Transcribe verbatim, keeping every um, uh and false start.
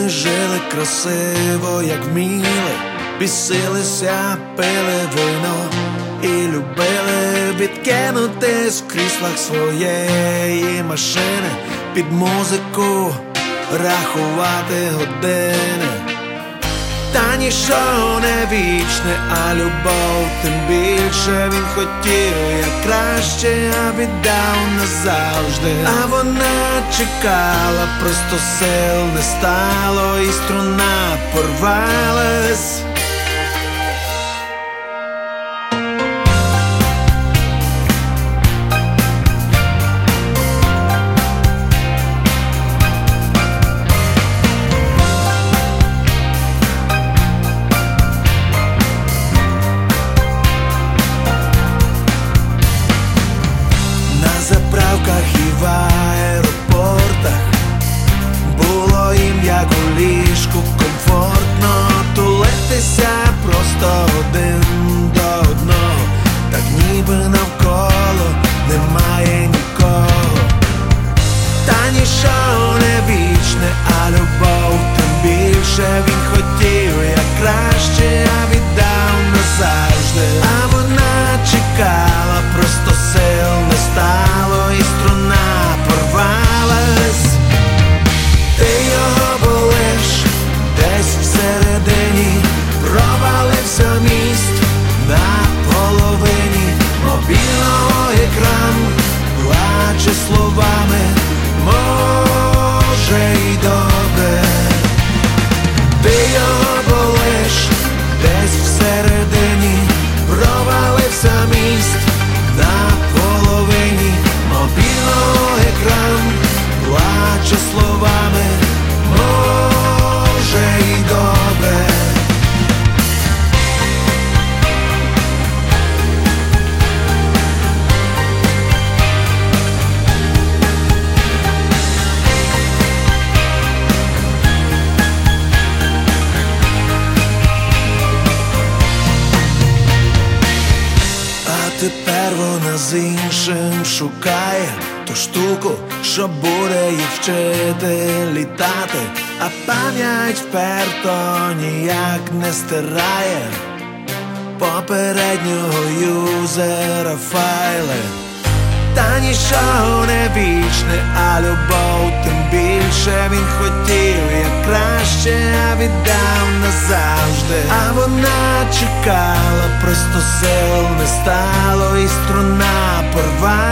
Ми жили красиво, як вміли, бісилися, пили вино і любили відкинутись в кріслах своєї машини, під музику рахувати години. Та ніщо не вічне, а любов тим більше. Він хотів як краще, а віддав назавжди. А вона чекала, просто сил не стало, і струна порвалась. На заправках і в аеропортах було їм як у ліжку комфортно тулитися просто один до одного, так ніби навколо немає нікого. Та ніщо не вічне, а любов тим більше. Він хотів як краще, а віддав назавжди. А вона чекала, просто сил не стало, і струна порвалась. Ти його болиш десь всередині, провалився міст на половині мобільного екран, плаче словами, може й добре. Ти його болиш десь всередині, провалився міст на половині мобільного екран, плаче словами, може й добре. Тепер вона з іншим шукає ту штуку, що буде їх вчити літати, а пам'ять вперто ніяк не стирає попереднього юзера файли. Та ніщо не вічне, а любов тим більше. Він хотів як краще, а віддав назавжди. А вона чекала, просто сил не стало, і струна порвалась.